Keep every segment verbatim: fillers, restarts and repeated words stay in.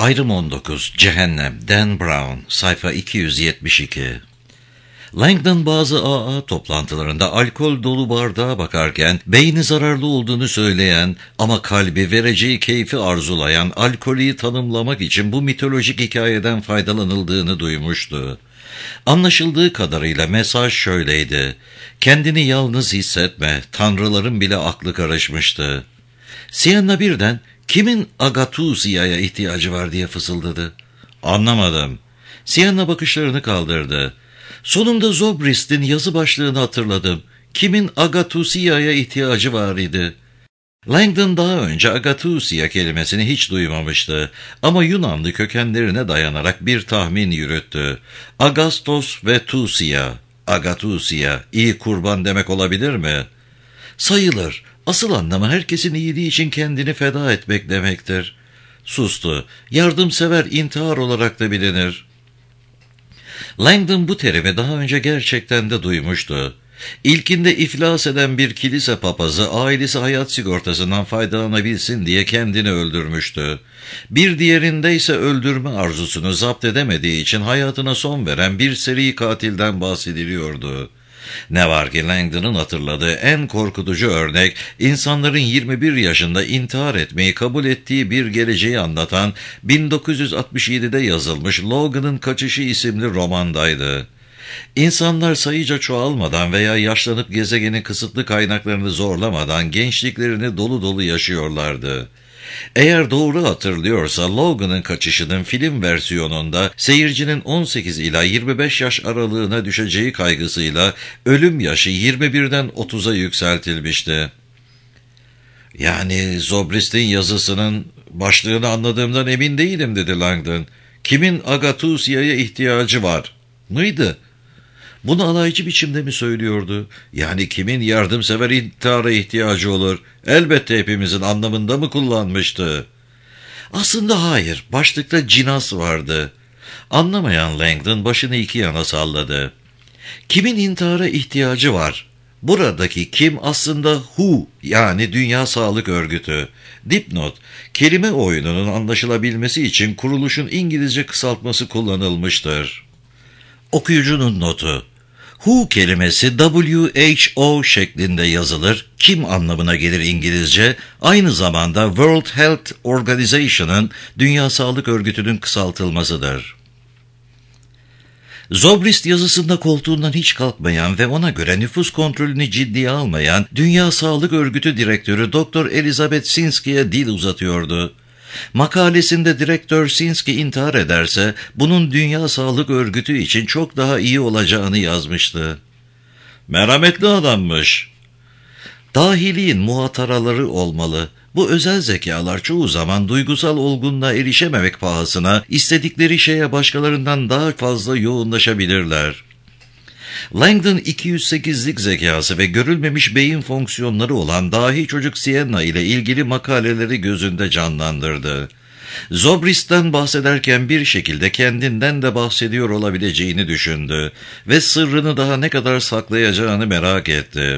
Ayrım on dokuz. Cehennem. Dan Brown. Sayfa iki yüz yetmiş iki. Langdon bazı A A toplantılarında alkol dolu bardağa bakarken beyni zararlı olduğunu söyleyen ama kalbi vereceği keyfi arzulayan alkolü tanımlamak için bu mitolojik hikayeden faydalanıldığını duymuştu. Anlaşıldığı kadarıyla mesaj şöyleydi: kendini yalnız hissetme, tanrıların bile aklı karışmıştı. Sienna birden kimin Agathusia'ya ihtiyacı var diye fısıldadı. Anlamadım. Sienna bakışlarını kaldırdı. Sonunda Zobrist'in yazı başlığını hatırladım. Kimin Agathusia'ya ihtiyacı var idi. Langdon daha önce Agathusia kelimesini hiç duymamıştı ama Yunanlı kökenlerine dayanarak bir tahmin yürüttü. Agastos ve Thusia, Agathusia, iyi kurban demek olabilir mi? Sayılır. Asıl anlamı herkesin iyiliği için kendini feda etmek demektir. Sustu. Yardımsever intihar olarak da bilinir. Langdon bu terimi daha önce gerçekten de duymuştu. İlkinde iflas eden bir kilise papazı ailesi hayat sigortasından faydalanabilsin diye kendini öldürmüştü. Bir diğerinde ise öldürme arzusunu zapt edemediği için hayatına son veren bir seri katilden bahsediliyordu. Ne var ki Langdon'un hatırladığı en korkutucu örnek, insanların yirmi bir yaşında intihar etmeyi kabul ettiği bir geleceği anlatan bin dokuz yüz altmış yedide yazılmış Logan'ın Kaçışı isimli romandaydı. İnsanlar sayıca çoğalmadan veya yaşlanıp gezegenin kısıtlı kaynaklarını zorlamadan gençliklerini dolu dolu yaşıyorlardı. Eğer doğru hatırlıyorsa Logan'ın Kaçışı'nın film versiyonunda seyircinin on sekiz ila yirmi beş yaş aralığına düşeceği kaygısıyla ölüm yaşı yirmi birden otuza yükseltilmişti. Yani Zobrist'in yazısının başlığını anladığımdan emin değilim dedi Langdon. Kimin Agathusia'ya ihtiyacı var mıydı? Bunu alaycı biçimde mi söylüyordu? Yani kimin yardımsever intihara ihtiyacı olur? Elbette hepimizin anlamında mı kullanmıştı? Aslında hayır. Başlıkta cinas vardı. Anlamayan Langdon başını iki yana salladı. Kimin intihara ihtiyacı var? Buradaki kim aslında W H O, yani Dünya Sağlık Örgütü. Dipnot, kelime oyununun anlaşılabilmesi için kuruluşun İngilizce kısaltması kullanılmıştır. Okuyucunun notu: W H O kelimesi W H O şeklinde yazılır, kim anlamına gelir İngilizce, aynı zamanda World Health Organization'ın, Dünya Sağlık Örgütü'nün kısaltılmasıdır. Zobrist yazısında koltuğundan hiç kalkmayan ve ona göre nüfus kontrolünü ciddiye almayan Dünya Sağlık Örgütü Direktörü Doktor Elizabeth Sinski'ye dil uzatıyordu. Makalesinde Direktör Sinski intihar ederse bunun Dünya Sağlık Örgütü için çok daha iyi olacağını yazmıştı. Merhametli adammış. Dahiliğin muhataraları olmalı. Bu özel zekalar çoğu zaman duygusal olgunluğa erişememek pahasına istedikleri şeye başkalarından daha fazla yoğunlaşabilirler. Langdon iki yüz sekizlik zekası ve görülmemiş beyin fonksiyonları olan dahi çocuk Sienna ile ilgili makaleleri gözünde canlandırdı. Zobrist'ten bahsederken bir şekilde kendinden de bahsediyor olabileceğini düşündü ve sırrını daha ne kadar saklayacağını merak etti.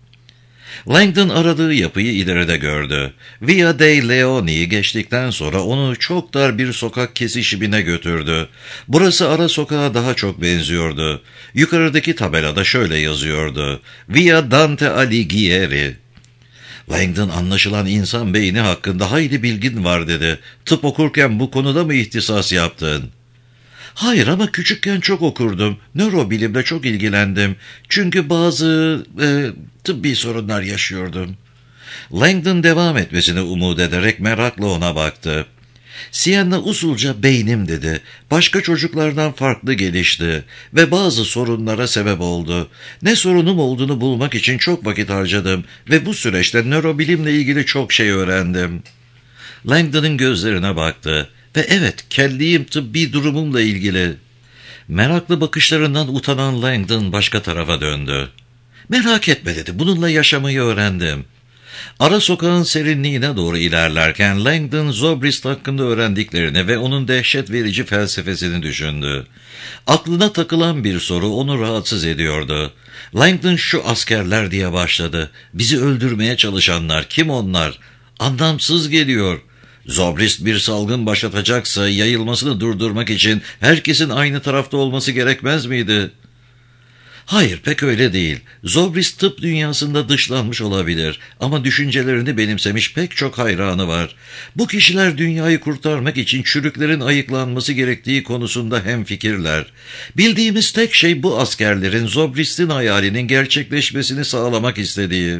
Langdon aradığı yapıyı ileride gördü. Via dei Leoni'yi geçtikten sonra onu çok dar bir sokak kesişimine götürdü. Burası ara sokağa daha çok benziyordu. Yukarıdaki tabelada şöyle yazıyordu: Via Dante Alighieri. Langdon anlaşılan insan beyni hakkında hayli bilgin var dedi. Tıp okurken bu konuda mı ihtisas yaptın? Hayır ama küçükken çok okurdum. Nörobilimle çok ilgilendim. Çünkü bazı e, tıbbi sorunlar yaşıyordum. Langdon devam etmesini umut ederek merakla ona baktı. Sienna usulca beynim dedi. Başka çocuklardan farklı gelişti ve bazı sorunlara sebep oldu. Ne sorunum olduğunu bulmak için çok vakit harcadım ve bu süreçte nörobilimle ilgili çok şey öğrendim. Langdon'ın gözlerine baktı. Ve evet, kelliyim tıbbi durumumla ilgili. Meraklı bakışlarından utanan Langdon başka tarafa döndü. Merak etme dedi, bununla yaşamayı öğrendim. Ara sokağın serinliğine doğru ilerlerken Langdon Zobrist hakkında öğrendiklerini ve onun dehşet verici felsefesini düşündü. Aklına takılan bir soru onu rahatsız ediyordu. Langdon şu askerler diye başladı. Bizi öldürmeye çalışanlar kim onlar? Anlamsız geliyor. Zobrist bir salgın başlatacaksa yayılmasını durdurmak için herkesin aynı tarafta olması gerekmez miydi? Hayır, pek öyle değil. Zobrist tıp dünyasında dışlanmış olabilir ama düşüncelerini benimsemiş pek çok hayranı var. Bu kişiler dünyayı kurtarmak için çürüklerin ayıklanması gerektiği konusunda hemfikirler. Bildiğimiz tek şey bu askerlerin Zobrist'in hayalinin gerçekleşmesini sağlamak istediği.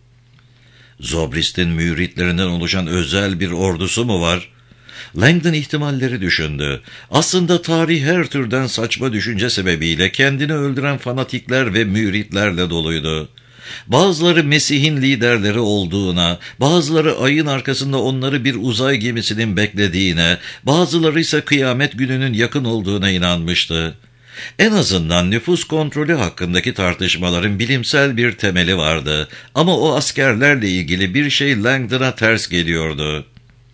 Zobrist'in müritlerinden oluşan özel bir ordusu mu var? Langdon ihtimalleri düşündü. Aslında tarih her türden saçma düşünce sebebiyle kendini öldüren fanatikler ve müritlerle doluydu. Bazıları Mesih'in liderleri olduğuna, bazıları ayın arkasında onları bir uzay gemisinin beklediğine, bazıları ise kıyamet gününün yakın olduğuna inanmıştı. En azından nüfus kontrolü hakkındaki tartışmaların bilimsel bir temeli vardı ama o askerlerle ilgili bir şey Langdon'a ters geliyordu.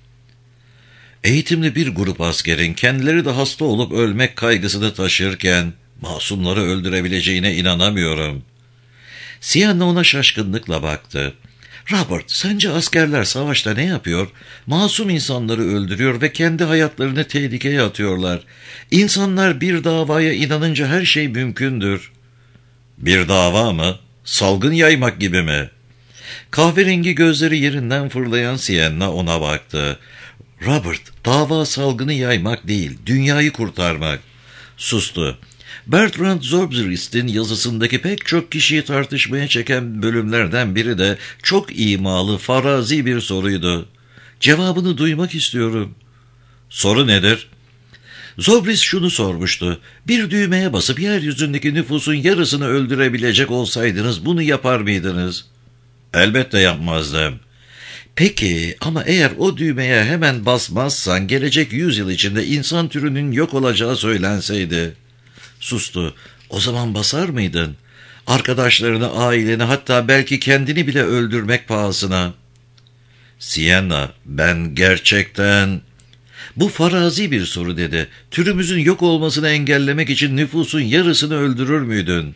Eğitimli bir grup askerin kendileri de hasta olup ölmek kaygısını taşırken masumları öldürebileceğine inanamıyorum. Sienna ona şaşkınlıkla baktı. Robert, sence askerler savaşta ne yapıyor? Masum insanları öldürüyor ve kendi hayatlarını tehlikeye atıyorlar. İnsanlar bir davaya inanınca her şey mümkündür. Bir dava mı? Salgın yaymak gibi mi? Kahverengi gözleri yerinden fırlayan Sienna ona baktı. Robert, dava salgını yaymak değil, dünyayı kurtarmak. Sustu. Bertrand Zobrist'in yazısındaki pek çok kişiyi tartışmaya çeken bölümlerden biri de çok imalı, farazi bir soruydu. Cevabını duymak istiyorum. Soru nedir? Zobrist şunu sormuştu. Bir düğmeye basıp yeryüzündeki nüfusun yarısını öldürebilecek olsaydınız bunu yapar mıydınız? Elbette yapmazdım. Peki ama eğer o düğmeye hemen basmazsan gelecek yüzyıl içinde insan türünün yok olacağı söylenseydi. Sustu. O zaman basar mıydın? Arkadaşlarını, aileni, hatta belki kendini bile öldürmek pahasına. Sienna, ben gerçekten... Bu farazi bir soru dedi. Türümüzün yok olmasını engellemek için nüfusun yarısını öldürür müydün?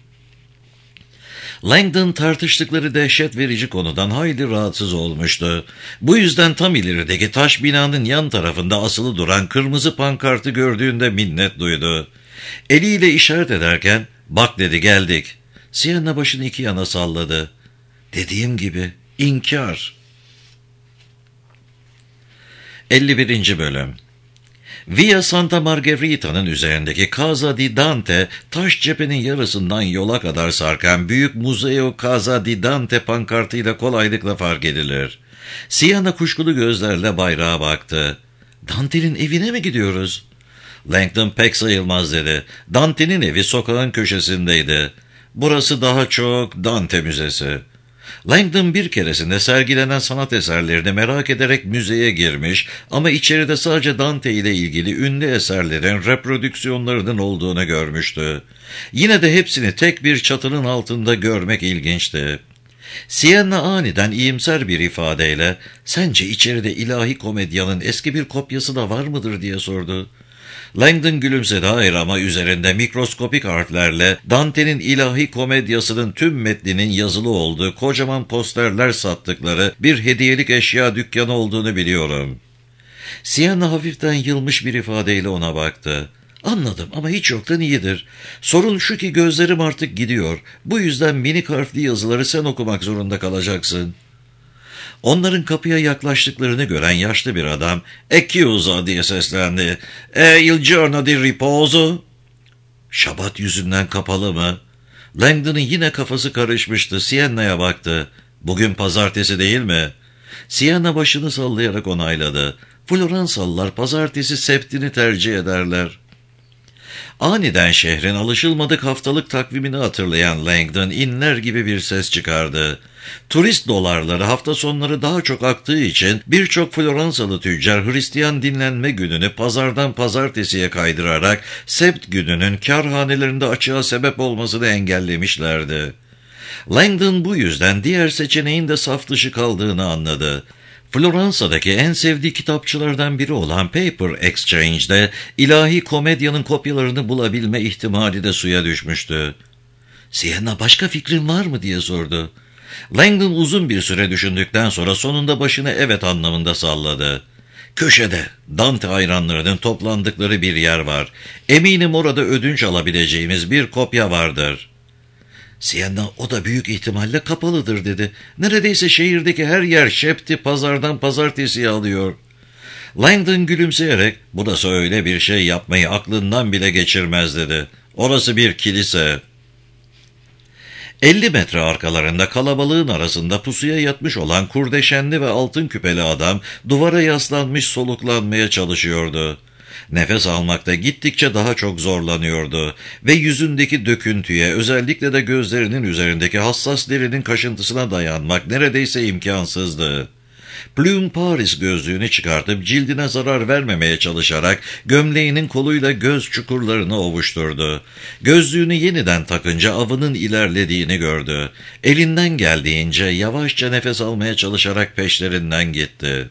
Langdon tartıştıkları dehşet verici konudan hayli rahatsız olmuştu. Bu yüzden tam ilerideki taş binanın yan tarafında asılı duran kırmızı pankartı gördüğünde minnet duydu. Eliyle işaret ederken, bak dedi, geldik. Sienna başını iki yana salladı. Dediğim gibi, inkar. elli birinci Bölüm. Via Santa Margherita'nın üzerindeki Casa di Dante, taş cephenin yarısından yola kadar sarkan büyük Museo Casa di Dante pankartıyla kolaylıkla fark edilir. Sienna kuşkulu gözlerle bayrağa baktı. Dante'nin evine mi gidiyoruz? Langdon pek sayılmaz dedi. Dante'nin evi sokağın köşesindeydi. Burası daha çok Dante Müzesi. Langdon bir keresinde sergilenen sanat eserlerini merak ederek müzeye girmiş ama içeride sadece Dante ile ilgili ünlü eserlerin reprodüksiyonlarının olduğunu görmüştü. Yine de hepsini tek bir çatının altında görmek ilginçti. Sienna aniden iyimser bir ifadeyle, "Sence içeride ilahi komedyanın eski bir kopyası da var mıdır?" diye sordu. Langdon gülümsedi. Hayır, ama üzerinde mikroskopik harflerle Dante'nin ilahi komedyasının tüm metninin yazılı olduğu kocaman posterler sattıkları bir hediyelik eşya dükkanı olduğunu biliyorum. Sienna hafiften yılmış bir ifadeyle ona baktı. Anladım ama hiç yoktan iyidir. Sorun şu ki gözlerim artık gidiyor. Bu yüzden minik harfli yazıları sen okumak zorunda kalacaksın. Onların kapıya yaklaştıklarını gören yaşlı bir adam, "E chiusa" diye seslendi. "E il giorno di riposo?" Şabat yüzünden kapalı mı? Langdon'ın yine kafası karışmıştı. Sienna'ya baktı. "Bugün pazartesi değil mi?" Sienna başını sallayarak onayladı. Floransalılar pazartesi septini tercih ederler. Aniden şehrin alışılmadık haftalık takvimini hatırlayan Langdon inler gibi bir ses çıkardı. Turist dolarları hafta sonları daha çok aktığı için birçok Floransalı tüccar Hristiyan dinlenme gününü pazardan pazartesiye kaydırarak sept gününün kârhanelerinde açığa sebep olmasını engellemişlerdi. Langdon bu yüzden diğer seçeneğin de saf dışı kaldığını anladı. Floransa'daki en sevdiği kitapçılardan biri olan Paper Exchange'de ilahi komedyanın kopyalarını bulabilme ihtimali de suya düşmüştü. "Sienna, başka fikrin var mı?" diye sordu. Langdon uzun bir süre düşündükten sonra sonunda başını evet anlamında salladı. Köşede Dante hayranlarının toplandıkları bir yer var. Eminim orada ödünç alabileceğimiz bir kopya vardır. Sienna o da büyük ihtimalle kapalıdır dedi. Neredeyse şehirdeki her yer şepti pazardan pazartesiye alıyor. Langdon gülümseyerek burası öyle bir şey yapmayı aklından bile geçirmez dedi. Orası bir kilise. elli metre arkalarında kalabalığın arasında pusuya yatmış olan kurdeşenli ve altın küpeli adam duvara yaslanmış soluklanmaya çalışıyordu. Nefes almakta gittikçe daha çok zorlanıyordu ve yüzündeki döküntüye, özellikle de gözlerinin üzerindeki hassas derinin kaşıntısına dayanmak neredeyse imkansızdı. Plume Paris gözlüğünü çıkartıp cildine zarar vermemeye çalışarak gömleğinin koluyla göz çukurlarını ovuşturdu. Gözlüğünü yeniden takınca avının ilerlediğini gördü. Elinden geldiğince yavaşça nefes almaya çalışarak peşlerinden gitti.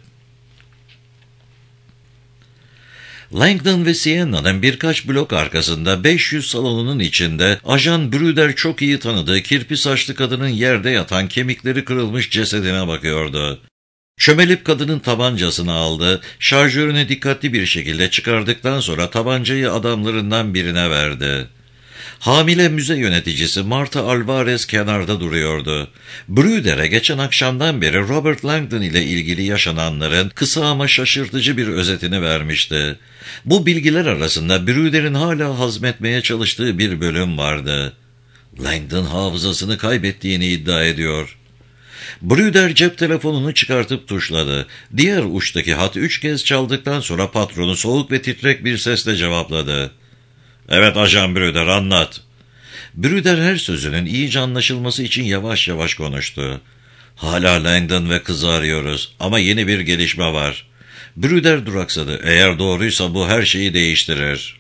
Langdon ve Sienna'nın birkaç blok arkasında beş yüz salonunun içinde Ajan Brüder çok iyi tanıdığı kirpi saçlı kadının yerde yatan kemikleri kırılmış cesedine bakıyordu. Çömelip kadının tabancasını aldı, şarjörünü dikkatli bir şekilde çıkardıktan sonra tabancayı adamlarından birine verdi. Hamile müze yöneticisi Marta Alvarez kenarda duruyordu. Brüder'e geçen akşamdan beri Robert Langdon ile ilgili yaşananların kısa ama şaşırtıcı bir özetini vermişti. Bu bilgiler arasında Brüder'in hala hazmetmeye çalıştığı bir bölüm vardı. Langdon hafızasını kaybettiğini iddia ediyor. Brüder cep telefonunu çıkartıp tuşladı. Diğer uçtaki hat üç kez çaldıktan sonra patronu soğuk ve titrek bir sesle cevapladı. "Evet Ajan Brüder, anlat." Brüder her sözünün iyice anlaşılması için yavaş yavaş konuştu. "Hala Langdon ve kızı arıyoruz ama yeni bir gelişme var." Brüder duraksadı. "Eğer doğruysa bu her şeyi değiştirir."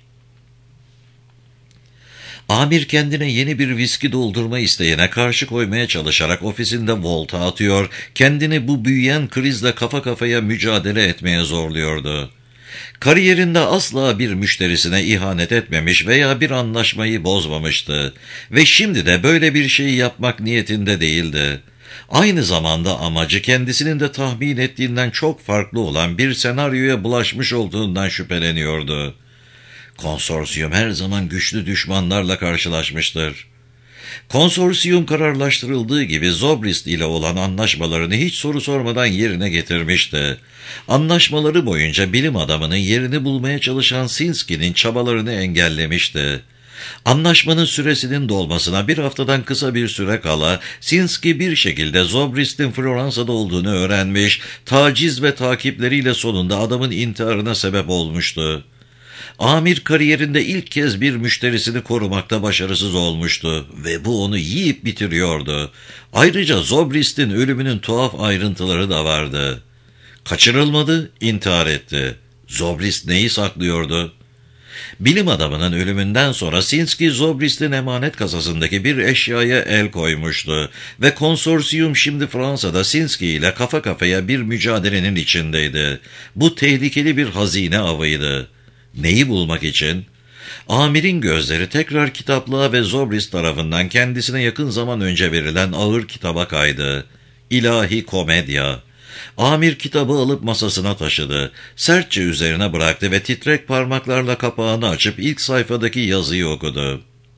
Amir kendine yeni bir viski doldurma isteğine karşı koymaya çalışarak ofisinde volta atıyor, kendini bu büyüyen krizle kafa kafaya mücadele etmeye zorluyordu. Kariyerinde asla bir müşterisine ihanet etmemiş veya bir anlaşmayı bozmamıştı ve şimdi de böyle bir şeyi yapmak niyetinde değildi. Aynı zamanda amacı kendisinin de tahmin ettiğinden çok farklı olan bir senaryoya bulaşmış olduğundan şüpheleniyordu. Konsorsiyum her zaman güçlü düşmanlarla karşılaşmıştır. Konsorsiyum kararlaştırıldığı gibi Zobrist ile olan anlaşmalarını hiç soru sormadan yerine getirmişti. Anlaşmaları boyunca bilim adamının yerini bulmaya çalışan Sinski'nin çabalarını engellemişti. Anlaşmanın süresinin dolmasına bir haftadan kısa bir süre kala Sinski bir şekilde Zobrist'in Floransa'da olduğunu öğrenmiş, taciz ve takipleriyle sonunda adamın intiharına sebep olmuştu. Amir kariyerinde ilk kez bir müşterisini korumakta başarısız olmuştu ve bu onu yiyip bitiriyordu. Ayrıca Zobrist'in ölümünün tuhaf ayrıntıları da vardı. Kaçırılmadı, intihar etti. Zobrist neyi saklıyordu? Bilim adamının ölümünden sonra Sinski, Zobrist'in emanet kasasındaki bir eşyaya el koymuştu ve konsorsiyum şimdi Fransa'da Sinski ile kafa kafaya bir mücadelenin içindeydi. Bu tehlikeli bir hazine avıydı. Neyi bulmak için? Amirin gözleri tekrar kitaplığa ve Zobrist tarafından kendisine yakın zaman önce verilen ağır kitaba kaydı. İlahi Komedya. Amir kitabı alıp masasına taşıdı. Sertçe üzerine bıraktı ve titrek parmaklarla kapağını açıp ilk sayfadaki yazıyı okudu.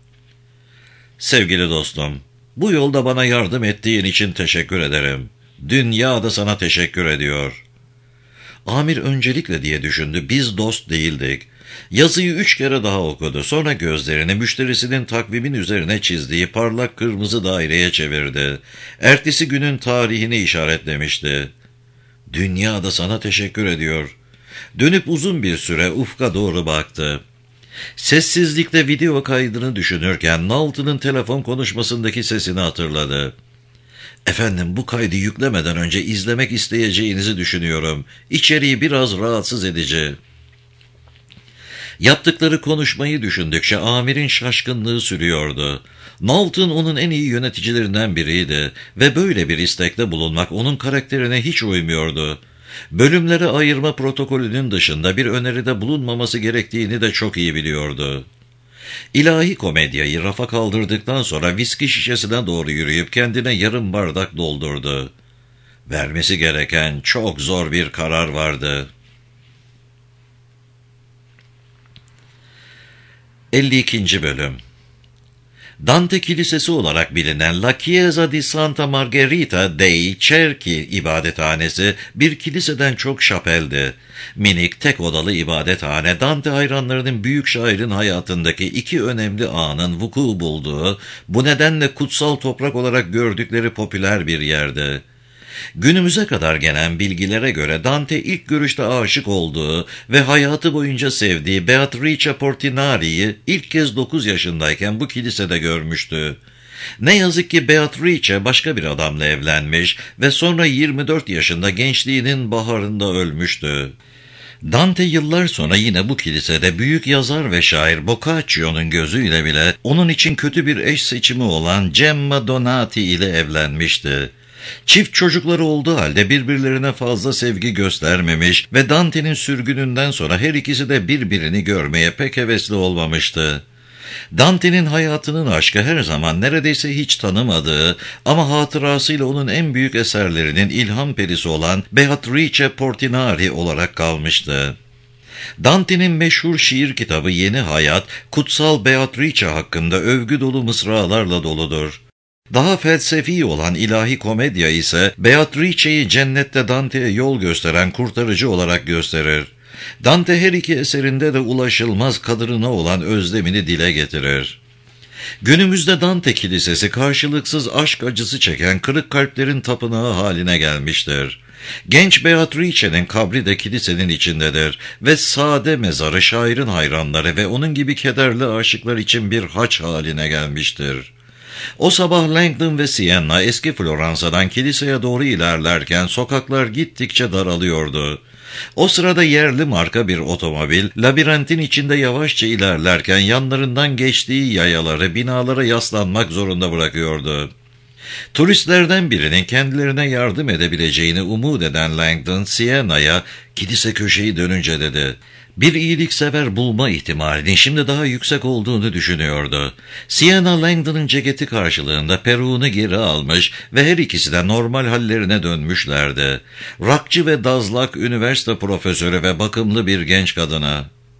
"Sevgili dostum, bu yolda bana yardım ettiğin için teşekkür ederim. Dünya da sana teşekkür ediyor." Amir öncelikle diye düşündü, biz dost değildik. Yazıyı üç kere daha okudu. Sonra gözlerini müşterisinin takvimin üzerine çizdiği parlak kırmızı daireye çevirdi. Ertesi günün tarihini işaretlemişti. "Dünya da sana teşekkür ediyor." Dönüp uzun bir süre ufka doğru baktı. Sessizlikte video kaydını düşünürken Knowlton'un telefon konuşmasındaki sesini hatırladı. "Efendim, bu kaydı yüklemeden önce izlemek isteyeceğinizi düşünüyorum. İçeriği biraz rahatsız edici." Yaptıkları konuşmayı düşündükçe amirin şaşkınlığı sürüyordu. Knowlton onun en iyi yöneticilerinden biriydi ve böyle bir istekte bulunmak onun karakterine hiç uymuyordu. Bölümlere ayırma protokolünün dışında bir öneride bulunmaması gerektiğini de çok iyi biliyordu. İlahi Komedyayı rafa kaldırdıktan sonra viski şişesine doğru yürüyüp kendine yarım bardak doldurdu. Vermesi gereken çok zor bir karar vardı. elli ikinci. Bölüm. Dante Kilisesi olarak bilinen La Chiesa di Santa Margherita dei Cerchi ibadethanesi bir kiliseden çok şapeldi. Minik, tek odalı ibadethane, Dante hayranlarının büyük şairin hayatındaki iki önemli anın vuku bulduğu, bu nedenle kutsal toprak olarak gördükleri popüler bir yerdi. Günümüze kadar gelen bilgilere göre Dante ilk görüşte aşık olduğu ve hayatı boyunca sevdiği Beatrice Portinari'yi ilk kez dokuz yaşındayken bu kilisede görmüştü. Ne yazık ki Beatrice başka bir adamla evlenmiş ve sonra yirmi dört yaşında gençliğinin baharında ölmüştü. Dante yıllar sonra yine bu kilisede büyük yazar ve şair Boccaccio'nun gözüyle bile onun için kötü bir eş seçimi olan Gemma Donati ile evlenmişti. Çift çocukları olduğu halde birbirlerine fazla sevgi göstermemiş ve Dante'nin sürgününden sonra her ikisi de birbirini görmeye pek hevesli olmamıştı. Dante'nin hayatının aşkı her zaman neredeyse hiç tanımadığı ama hatırasıyla onun en büyük eserlerinin ilham perisi olan Beatrice Portinari olarak kalmıştı. Dante'nin meşhur şiir kitabı Yeni Hayat, Kutsal Beatrice hakkında övgü dolu mısralarla doludur. Daha felsefi olan İlahi Komedya ise Beatrice'yi cennette Dante'ye yol gösteren kurtarıcı olarak gösterir. Dante her iki eserinde de ulaşılmaz kadrına olan özlemini dile getirir. Günümüzde Dante Kilisesi karşılıksız aşk acısı çeken kırık kalplerin tapınağı haline gelmiştir. Genç Beatrice'nin kabri de kilisenin içindedir ve sade mezarı şairin hayranları ve onun gibi kederli aşıklar için bir haç haline gelmiştir. O sabah Langdon ve Siena eski Floransa'dan kiliseye doğru ilerlerken sokaklar gittikçe daralıyordu. O sırada yerli marka bir otomobil, labirentin içinde yavaşça ilerlerken yanlarından geçtiği yayaları binalara yaslanmak zorunda bırakıyordu. Turistlerden birinin kendilerine yardım edebileceğini umut eden Langdon, Siena'ya kilise köşeyi dönünce dedi. Bir iyiliksever bulma ihtimalinin şimdi daha yüksek olduğunu düşünüyordu. Siena, Langdon'ın ceketi karşılığında peruğunu geri almış ve her ikisi de normal hallerine dönmüşlerdi. Rockçı ve dazlak üniversite profesörü ve bakımlı bir genç kadına.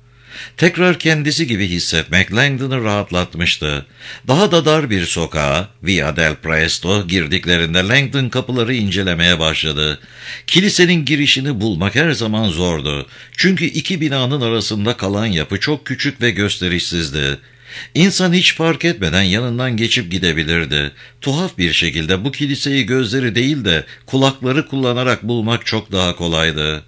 Tekrar kendisi gibi hissetmek Langdon'ı rahatlatmıştı. Daha da dar bir sokağa, Via del Presto, girdiklerinde Langdon kapıları incelemeye başladı. Kilisenin girişini bulmak her zaman zordu. Çünkü iki binanın arasında kalan yapı çok küçük ve gösterişsizdi. İnsan hiç fark etmeden yanından geçip gidebilirdi. Tuhaf bir şekilde bu kiliseyi gözleri değil de kulakları kullanarak bulmak çok daha kolaydı.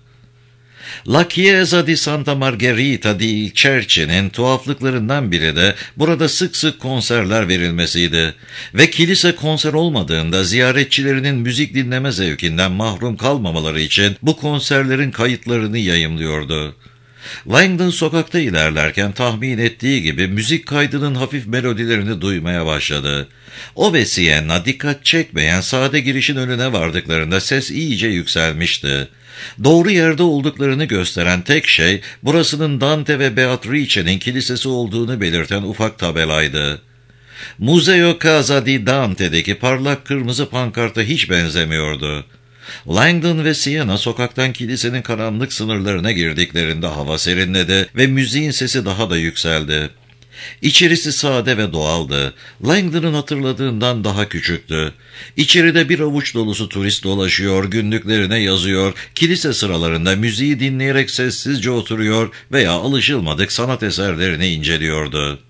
La Chiesa di Santa Margherita di Cerchi'nin tuhaflıklarından biri de burada sık sık konserler verilmesiydi. Ve kilise konser olmadığında ziyaretçilerinin müzik dinleme zevkinden mahrum kalmamaları için bu konserlerin kayıtlarını yayımlıyordu. Langdon sokakta ilerlerken tahmin ettiği gibi müzik kaydının hafif melodilerini duymaya başladı. O ve Siena dikkat çekmeyen sade girişin önüne vardıklarında ses iyice yükselmişti. Doğru yerde olduklarını gösteren tek şey burasının Dante ve Beatrice'nin kilisesi olduğunu belirten ufak tabelaydı. Museo Casa di Dante'deki parlak kırmızı pankarta hiç benzemiyordu. Langdon ve Siena sokaktan kilisenin karanlık sınırlarına girdiklerinde hava serinledi ve müziğin sesi daha da yükseldi. İçerisi sade ve doğaldı. Langdon'ın hatırladığından daha küçüktü. İçeride bir avuç dolusu turist dolaşıyor, günlüklerine yazıyor, kilise sıralarında müziği dinleyerek sessizce oturuyor veya alışılmadık sanat eserlerini inceliyordu.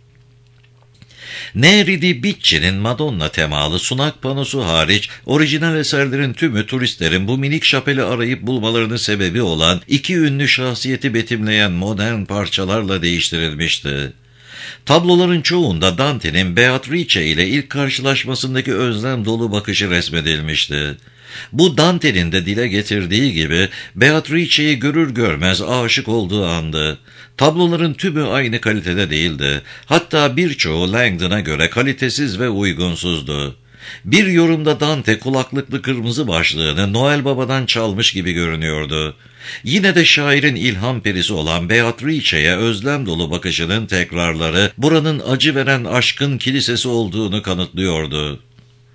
Neri di Bicci'nin Madonna temalı sunak panosu hariç orijinal eserlerin tümü turistlerin bu minik şapeli arayıp bulmalarının sebebi olan iki ünlü şahsiyeti betimleyen modern parçalarla değiştirilmişti. Tabloların çoğunda Dante'nin Beatrice ile ilk karşılaşmasındaki özlem dolu bakışı resmedilmişti. Bu Dante'nin de dile getirdiği gibi Beatrice'yi görür görmez aşık olduğu andı. Tabloların tümü aynı kalitede değildi. Hatta birçoğu Langdon'a göre kalitesiz ve uygunsuzdu. Bir yorumda Dante kulaklıklı kırmızı başlığını Noel Baba'dan çalmış gibi görünüyordu. Yine de şairin ilham perisi olan Beatrice'ye özlem dolu bakışının tekrarları buranın acı veren aşkın kilisesi olduğunu kanıtlıyordu.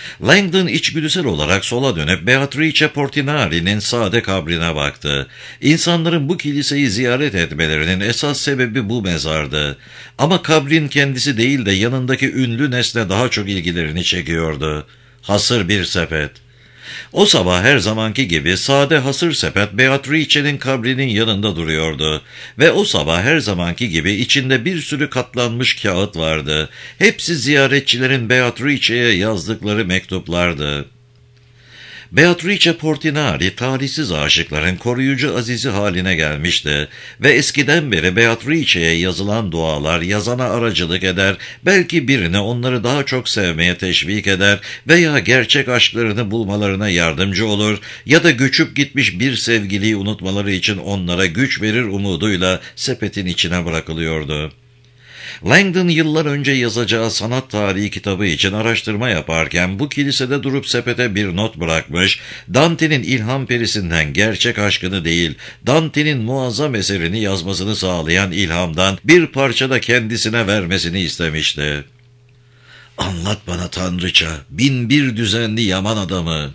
Langdon içgüdüsel olarak sola dönüp Beatrice Portinari'nin sade kabrine baktı. İnsanların bu kiliseyi ziyaret etmelerinin esas sebebi bu mezardı. Ama kabrin kendisi değil de yanındaki ünlü nesne daha çok ilgilerini çekiyordu. Hasır bir sepet. O sabah her zamanki gibi sade hasır sepet Beatrice'nin kabrinin yanında duruyordu. Ve o sabah her zamanki gibi içinde bir sürü katlanmış kağıt vardı. Hepsi ziyaretçilerin Beatrice'ye yazdıkları mektuplardı. Beatrice Portinari talihsiz aşıkların koruyucu azizi haline gelmişti ve eskiden beri Beatrice'ye yazılan dualar yazana aracılık eder, belki birini onları daha çok sevmeye teşvik eder veya gerçek aşklarını bulmalarına yardımcı olur ya da göçüp gitmiş bir sevgiliyi unutmaları için onlara güç verir umuduyla sepetin içine bırakılıyordu. Langdon yıllar önce yazacağı sanat tarihi kitabı için araştırma yaparken bu kilisede durup sepete bir not bırakmış, Dante'nin ilham perisinden gerçek aşkını değil, Dante'nin muazzam eserini yazmasını sağlayan ilhamdan bir parça da kendisine vermesini istemişti. "Anlat bana Tanrıça, bin bir düzenli yaman adamı."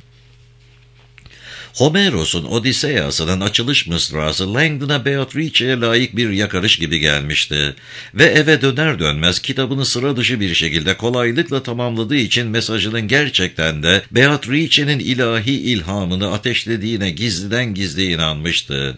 Homeros'un Odiseyası'nın açılış mısrası Langdon'a Beatrice'ye layık bir yakarış gibi gelmişti ve eve döner dönmez kitabını sıra dışı bir şekilde kolaylıkla tamamladığı için mesajının gerçekten de Beatrice'nin ilahi ilhamını ateşlediğine gizliden gizli inanmıştı.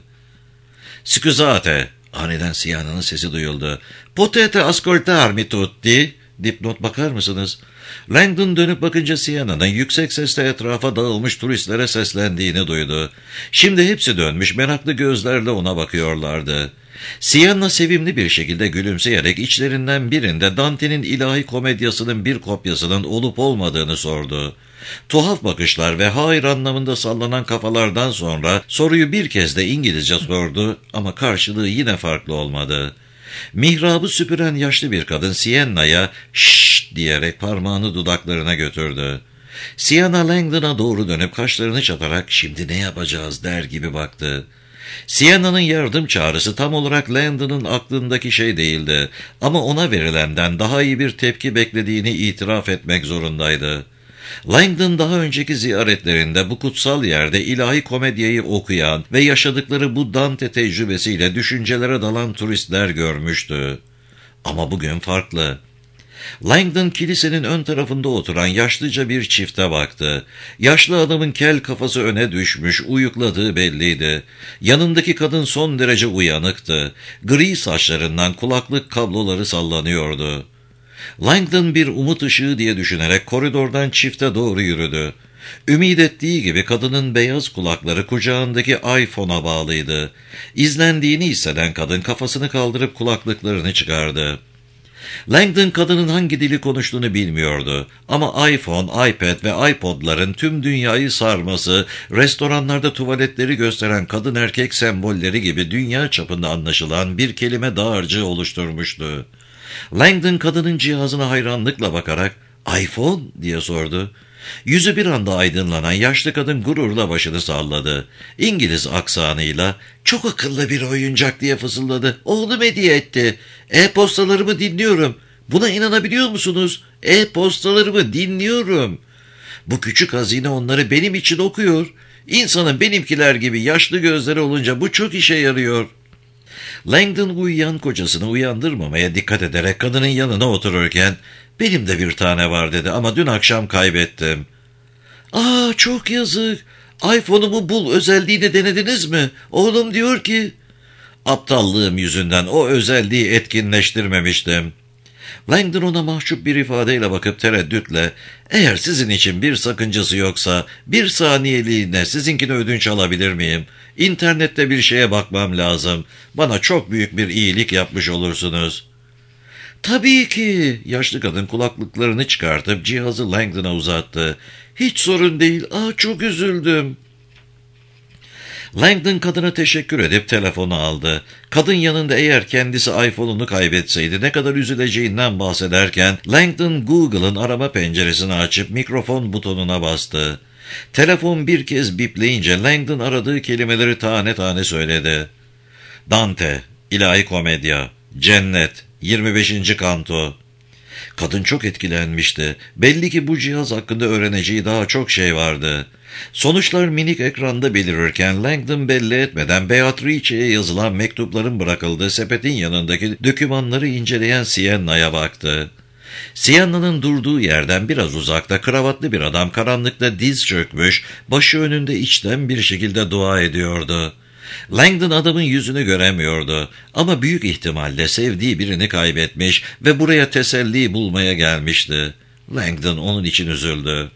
"Scusate," aniden Siena'nın sesi duyuldu. "Potete ascoltarmi tutti?" Dipnot bakar mısınız? Langdon dönüp bakınca Siena'nın yüksek sesle etrafa dağılmış turistlere seslendiğini duydu. Şimdi hepsi dönmüş meraklı gözlerle ona bakıyorlardı. Siena sevimli bir şekilde gülümseyerek içlerinden birinde Dante'nin ilahi komedyasının bir kopyasının olup olmadığını sordu. Tuhaf bakışlar ve hayır anlamında sallanan kafalardan sonra soruyu bir kez de İngilizce sordu ama karşılığı yine farklı olmadı. Mihrabı süpüren yaşlı bir kadın Siena'ya "şşş" diyerek parmağını dudaklarına götürdü. Siena Langdon'a doğru dönüp kaşlarını çatarak "Şimdi ne yapacağız?" der gibi baktı. Siena'nın yardım çağrısı tam olarak Langdon'ın aklındaki şey değildi ama ona verilenden daha iyi bir tepki beklediğini itiraf etmek zorundaydı. Langdon daha önceki ziyaretlerinde bu kutsal yerde ilahi komedyayı okuyan ve yaşadıkları bu Dante tecrübesiyle düşüncelere dalan turistler görmüştü. Ama bugün farklı. Langdon kilisenin ön tarafında oturan yaşlıca bir çifte baktı. Yaşlı adamın kel kafası öne düşmüş, uyukladığı belliydi. Yanındaki kadın son derece uyanıktı. Gri saçlarından kulaklık kabloları sallanıyordu. Langdon bir umut ışığı diye düşünerek koridordan çifte doğru yürüdü. Ümid ettiği gibi kadının beyaz kulakları kucağındaki iPhone'a bağlıydı. İzlendiğini hisseden kadın kafasını kaldırıp kulaklıklarını çıkardı. Langdon kadının hangi dili konuştuğunu bilmiyordu ama iPhone, iPad ve iPod'ların tüm dünyayı sarması, restoranlarda tuvaletleri gösteren kadın erkek sembolleri gibi dünya çapında anlaşılan bir kelime dağarcığı oluşturmuştu. Langdon kadının cihazına hayranlıkla bakarak "iPhone?" diye sordu. Yüzü bir anda aydınlanan yaşlı kadın gururla başını salladı. İngiliz aksanıyla "Çok akıllı bir oyuncak" diye fısıldadı. "Oğlum hediye etti. E-postalarımı dinliyorum. Buna inanabiliyor musunuz? E-postalarımı dinliyorum. Bu küçük hazine onları benim için okuyor. İnsanın benimkiler gibi yaşlı gözleri olunca bu çok işe yarıyor." Langdon uyuyan kocasını uyandırmamaya dikkat ederek kadının yanına otururken "Benim de bir tane var" dedi ama dün akşam kaybettim. "Aa, çok yazık. iPhone'umu bul özelliğini denediniz mi? Oğlum diyor ki..." Aptallığım yüzünden o özelliği etkinleştirmemiştim. Langdon ona mahcup bir ifadeyle bakıp tereddütle "Eğer sizin için bir sakıncası yoksa bir saniyeliğine sizinkini ödünç alabilir miyim? İnternette bir şeye bakmam lazım. Bana çok büyük bir iyilik yapmış olursunuz." "Tabii ki." Yaşlı kadın kulaklıklarını çıkartıp cihazı Langdon'a uzattı. "Hiç sorun değil. Aa, çok üzüldüm." Langdon kadına teşekkür edip telefonu aldı. Kadın yanında eğer kendisi iPhone'unu kaybetseydi ne kadar üzüleceğinden bahsederken Langdon Google'ın arama penceresini açıp mikrofon butonuna bastı. Telefon bir kez bipleyince Langdon aradığı kelimeleri tane tane söyledi. Dante, ilahi komedya, cennet, yirmi beşinci kanto. Kadın çok etkilenmişti. Belli ki bu cihaz hakkında öğreneceği daha çok şey vardı. Sonuçlar minik ekranda belirirken Langdon belli etmeden Beatrice'ye yazılan mektupların bırakıldığı sepetin yanındaki dokümanları inceleyen Sienna'ya baktı. Sienna'nın durduğu yerden biraz uzakta kravatlı bir adam karanlıkta diz çökmüş, başı önünde içten bir şekilde dua ediyordu. Langdon adamın yüzünü göremiyordu ama büyük ihtimalle sevdiği birini kaybetmiş ve buraya teselli bulmaya gelmişti. Langdon onun için üzüldü.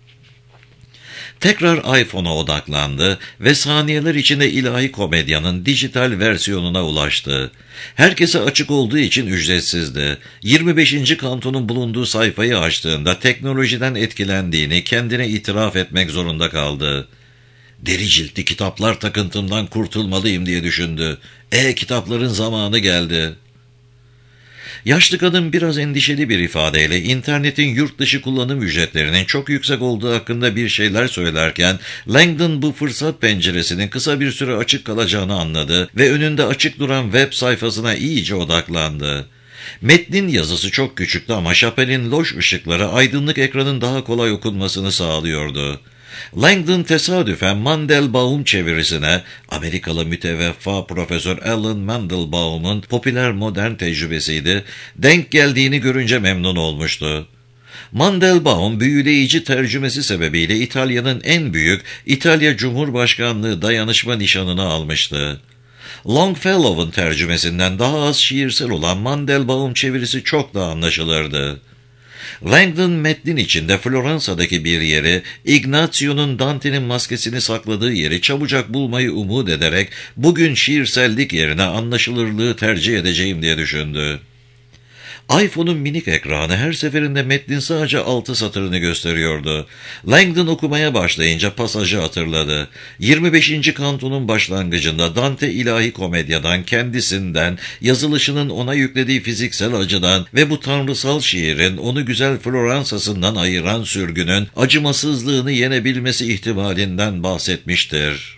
Tekrar iPhone'a odaklandı ve saniyeler içinde ilahi komedyanın dijital versiyonuna ulaştı. Herkese açık olduğu için ücretsizdi. yirmi beşinci kantonun bulunduğu sayfayı açtığında teknolojiden etkilendiğini kendine itiraf etmek zorunda kaldı. Deri ciltli kitaplar takıntımdan kurtulmalıyım diye düşündü. E-kitapların zamanı geldi. Yaşlı kadın biraz endişeli bir ifadeyle internetin yurt dışı kullanım ücretlerinin çok yüksek olduğu hakkında bir şeyler söylerken Langdon bu fırsat penceresinin kısa bir süre açık kalacağını anladı ve önünde açık duran web sayfasına iyice odaklandı. Metnin yazısı çok küçüktü ama şapelin loş ışıkları aydınlık ekranın daha kolay okunmasını sağlıyordu. Langdon tesadüfen Mandelbaum çevirisine, Amerikalı müteveffa Profesör Alan Mandelbaum'un popüler modern tecrübesiydi, denk geldiğini görünce memnun olmuştu. Mandelbaum büyüleyici tercümesi sebebiyle İtalya'nın en büyük İtalya Cumhurbaşkanlığı dayanışma nişanını almıştı. Longfellow'un tercümesinden daha az şiirsel olan Mandelbaum çevirisi çok daha anlaşılırdı. Langdon metnin içinde Floransa'daki bir yeri, Ignazio'nun Dante'nin maskesini sakladığı yeri çabucak bulmayı umut ederek bugün şiirsellik yerine anlaşılırlığı tercih edeceğim diye düşündü. iPhone'un minik ekranı her seferinde metnin sadece altı satırını gösteriyordu. Langdon okumaya başlayınca pasajı hatırladı. yirmi beşinci kantonun başlangıcında Dante ilahi komedyadan, kendisinden, yazılışının ona yüklediği fiziksel acıdan ve bu tanrısal şiirin onu güzel Floransa'sından ayıran sürgünün acımasızlığını yenebilmesi ihtimalinden bahsetmiştir.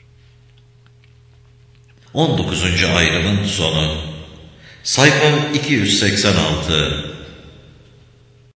on dokuzuncu ayrımın sonu. Sayfa iki yüz seksen altı.